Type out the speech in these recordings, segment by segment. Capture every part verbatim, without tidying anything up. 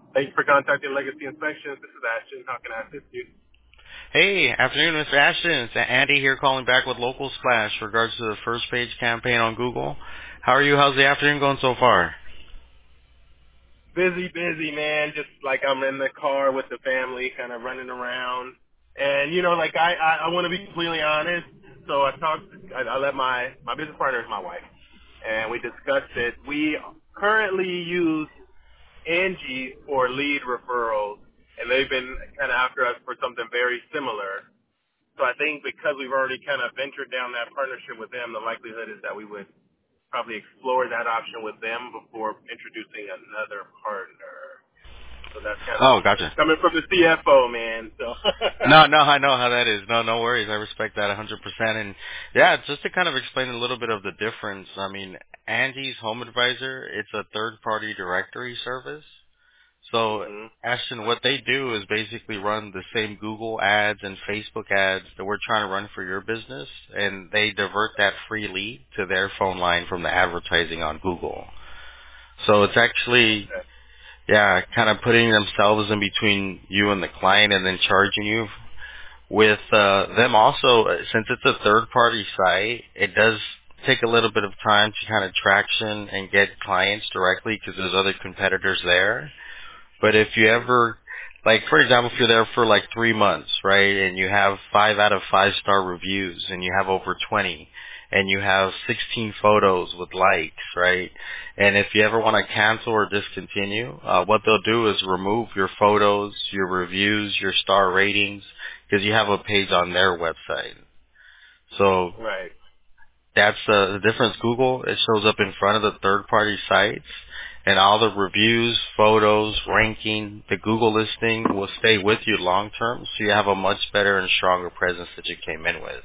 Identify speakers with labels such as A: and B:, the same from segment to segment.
A: Thanks for contacting Legacy Inspections. This is Ashton. How can I assist you?
B: Hey, afternoon, Mister Ashton. It's Andy here calling back with Local Splash regards to the first page campaign on Google. How are you? How's the afternoon going so far?
A: Busy, busy, man. Just like I'm in the car with the family, kind of running around. And, you know, like I, I, I want to be completely honest. So I talked, I, I let my, my business partner is my wife. And we discussed it. We currently use Angie for lead referrals. And they've been kind of after us for something very similar. So I think because we've already kind of ventured down that partnership with them, the likelihood is that we would probably explore that option with them before introducing another partner. So that's kind of
B: Oh, gotcha.
A: coming from the C F O, man. So
B: No, no, I know how that is. No, no worries. I respect that one hundred percent. And yeah, just to kind of explain a little bit of the difference. I mean, Angie's Home Advisor, it's a third-party directory service. So,
A: hmm
B: Ashton, what they do is basically run the same Google ads and Facebook ads that we're trying to run for your business, and they divert that free lead to their phone line from the advertising on Google. So it's actually,
A: okay.
B: yeah, kind of putting themselves in between you and the client and then charging you. With uh, them also, uh, since it's a third-party site, it does take a little bit of time to kind of traction and get clients directly because there's other competitors there. But if you
A: hmm
B: ever, like for example, if you're there for like three months, right, and you have five out of five star reviews, and you have over twenty, and you have sixteen photos with likes, right, and if you ever want to cancel or discontinue, uh, what they'll do is remove your photos, your reviews, your star ratings, because you have a page on their website. So
A: Right.
B: that's uh, the difference. Google, it shows up in front of the third-party sites, and all the reviews, photos, ranking, the Google listing will stay with you long term, so you have a much better and stronger presence that you came in with.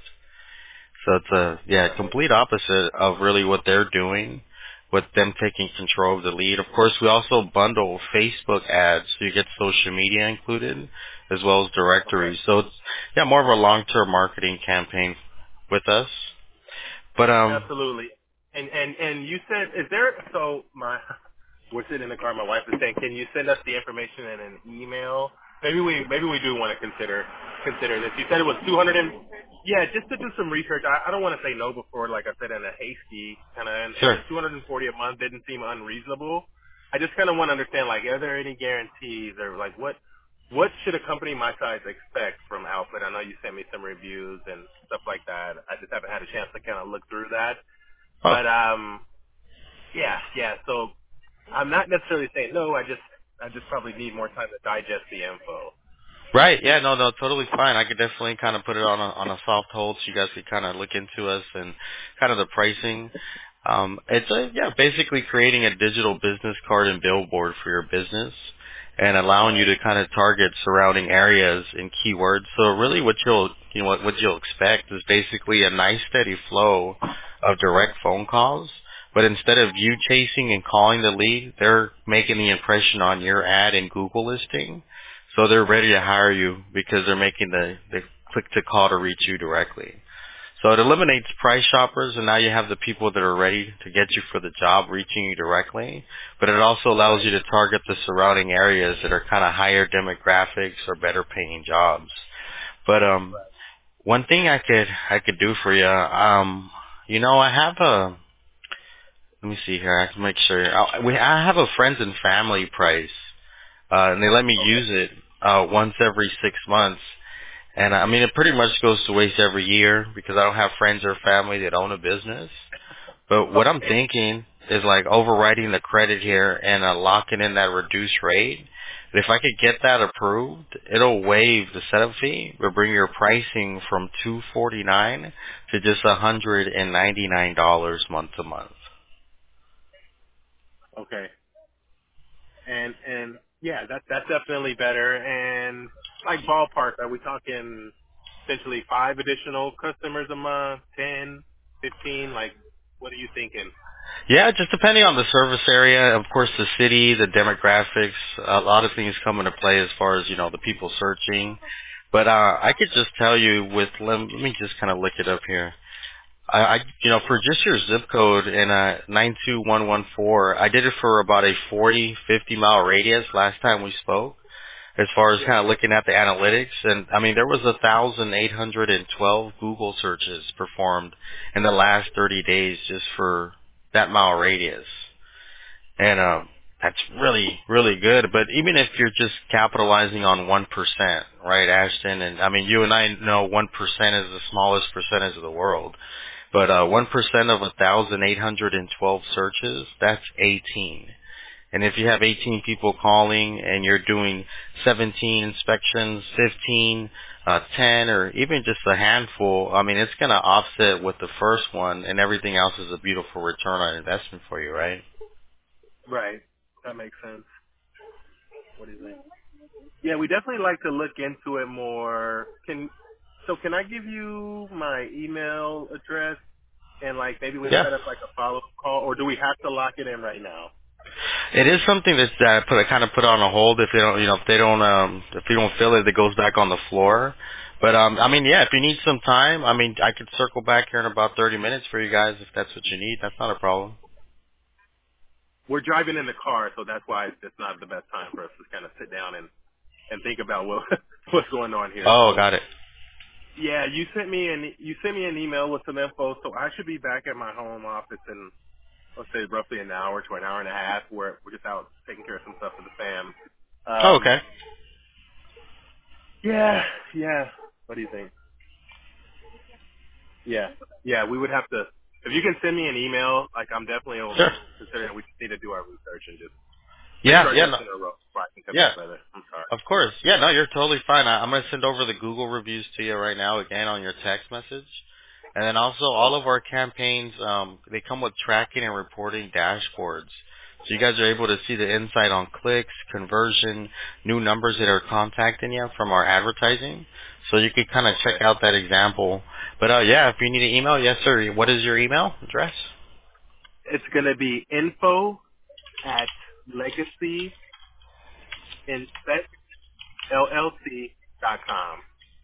B: So it's a yeah,
A: Right.
B: complete opposite of really what they're doing, with them taking control of the lead. Of course, we also bundle Facebook ads, so you get social media included, as well as
A: Okay.
B: directories. So it's yeah, more of a long-term marketing campaign with us. But um,
A: Absolutely. And and and you said, is there? So my we're sitting in the car. My wife is saying, "Can you send us the information in an email?" Maybe we maybe we do want to consider consider this. You said it was two hundred and yeah, just to do some research. I, I don't want to say no before, like I said, in a hasty kind of. And,
B: sure.
A: and two hundred and forty a month didn't seem unreasonable. I just kind of want to understand, like, are there any guarantees or like what what should a company my size expect from Output? I know you sent me some reviews and stuff like that. I just haven't had a chance to kind of look through that.
B: Oh,
A: But um, yeah, yeah. So I'm not necessarily saying no. I just I just probably need more time to digest the info.
B: right. Yeah, no, no, totally fine. I could definitely kind of put it on a on a soft hold so you guys could kind of look into us and kind of the pricing. Um, it's a, yeah, basically creating a digital business card and billboard for your business and allowing you
A: Right.
B: to kind of target surrounding areas and keywords. So really what you'll, you know, what, what you'll expect is basically a nice steady flow of direct phone calls. But instead of you chasing and calling the lead, they're making the impression on your ad and Google listing. So they're ready to hire you because they're making the, the click to call to reach you directly. So it eliminates price shoppers, and now you have the people that are ready to get you for the job reaching you directly. But it also allows
A: Right.
B: you to target the surrounding areas that are kind of higher demographics or better paying jobs. But um,
A: Right.
B: one thing I could I could do for you, um, you know, I have a. Let me see here. I can make sure. I, we I have a friends and family price, uh, and they let me
A: Okay.
B: use it uh, once every six months. And I mean, it pretty much goes to waste every year because I don't have friends or family that own a business. But what I'm
A: Okay.
B: thinking is like overwriting the credit here and uh, locking in that reduced rate. But if I could get that approved, it'll waive the setup fee, but bring your pricing from two forty nine to just one hundred and ninety nine dollars month to month.
A: Okay. And and yeah, that that's definitely better. And like ballpark, are we talking essentially five additional customers a month, ten, fifteen? Like, what are you thinking?
B: Yeah, just depending on the service area, of course, the city, the demographics, a lot of things come into play as far as, you know, the people searching. But uh, I could just tell you with, let, let me just kind of look it up here. I, I you know, for just your zip code in uh nine two one one four, I did it for about a forty, fifty mile radius last time we spoke. As far as
A: Yeah.
B: kind of looking at the analytics, and I mean, there was a thousand eight hundred and twelve Google searches performed in the last thirty days just for that mile radius. And um, that's really, really good. But even if you're just capitalizing on one percent, right, Ashton? And I mean, you and I know one percent is the smallest percentage of the world. But uh, one percent of one thousand eight hundred twelve searches, that's eighteen. And if you have eighteen people calling and you're doing seventeen inspections, fifteen, uh, ten, or even just a handful, I mean, it's going to offset with the first one, and everything else is a beautiful return on investment for you, right?
A: Right. That makes sense. What do you think? Yeah, we definitely like to look into it more. Can so can I give you my email address and like maybe we
B: Yeah.
A: set up like a follow up call, or do we have to lock it in right now?
B: It is something that's uh, put kind of put on a hold if they don't, you know, if they don't, um, if you don't feel it, it goes back on the floor. But um, I mean, yeah, if you need some time, I mean, I could circle back here in about thirty minutes for you guys if that's what you need. That's not a problem.
A: We're driving in the car, so that's why it's just not the best time for us to kind of sit down and and think about what what's going on here.
B: Oh,
A: So
B: got it.
A: yeah, you sent me an you sent me an email with some info, so I should be back at my home office in let's say roughly an hour to an hour and a half. Where we're just out taking care of some stuff for the fam.
B: Oh,
A: Um,
B: okay.
A: yeah, yeah. What do you think? Yeah, yeah. We would have to. If you can send me an email, like I'm definitely
B: Sure.
A: considering we just need to do our research and just make
B: Yeah,
A: sure our
B: yeah,
A: ducks
B: no,
A: in a row before I can come
B: yeah.
A: out further. I'm sorry.
B: Of course. Yeah, no, you're totally fine. I, I'm going to send over the Google reviews to you right now again on your text message. And then also all of
A: Okay.
B: our campaigns, um, they come with tracking and reporting dashboards. So you guys are able to see the insight on clicks, conversion, new numbers that are contacting you from our advertising. So you could kind of check
A: Okay.
B: out that example. But uh, yeah, if you need an email, yes sir. What is your email address?
A: It's gonna be info at legacy inspect l l c dot com.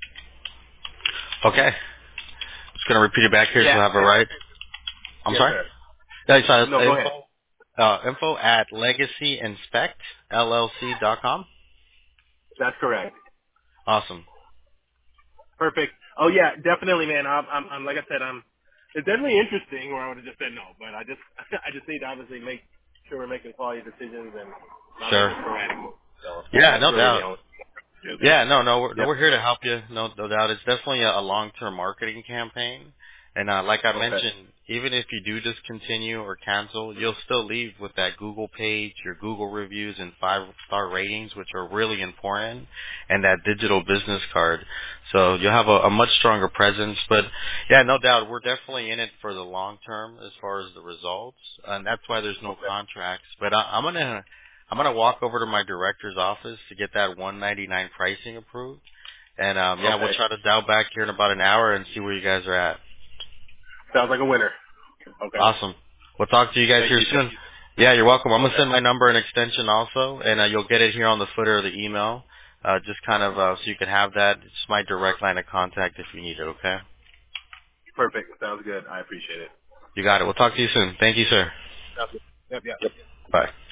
B: Okay. Just going to repeat it back here so
A: Yeah.
B: I have it right. I'm
A: Yes,
B: sorry?
A: sir.
B: Yeah, so it's
A: No, go ahead.
B: info Uh, info at legacy inspect l l c dot com.
A: That's correct.
B: Awesome.
A: Perfect. Oh yeah, definitely, man. I'm, I'm, I'm like I said, I'm. It's definitely interesting. Or I would have just said no, but I just, I just need to obviously make sure we're making quality decisions and not
B: Sure.
A: making sporadic moves. So
B: Yeah,
A: that's
B: no
A: really the
B: doubt.
A: only. Thing.
B: Yeah, no, no, we're, no,
A: Yep.
B: we're here to help you. No, no doubt. It's definitely a, a long-term marketing campaign. And uh, like I
A: Okay.
B: mentioned, even if you do discontinue or cancel, you'll still leave with that Google page, your Google reviews, and five-star ratings, which are really important, and that digital business card. So you'll have a, a much stronger presence. But yeah, no doubt, we're definitely in it for the long term as far as the results, and that's why there's no
A: Okay.
B: contracts. But I, I'm gonna I'm gonna walk over to my director's office to get that one ninety-nine pricing approved, and um, yeah, we'll
A: Okay.
B: try to dial back here in about an hour and see where you guys are at.
A: Sounds like a winner. Okay.
B: Awesome. We'll talk to you guys
A: Thank
B: here
A: you. Thank
B: soon.
A: you.
B: Yeah, you're welcome. I'm gonna
A: Okay.
B: send my number and extension also, and uh, you'll get it here on the footer of the email. Uh, just kind of uh, so you can have that. It's my direct line of contact if you need it. Okay.
A: Perfect. Sounds good. I appreciate it.
B: You got it. We'll talk to you soon. Thank you, sir.
A: Sounds good. Yep. Yep.
B: Bye.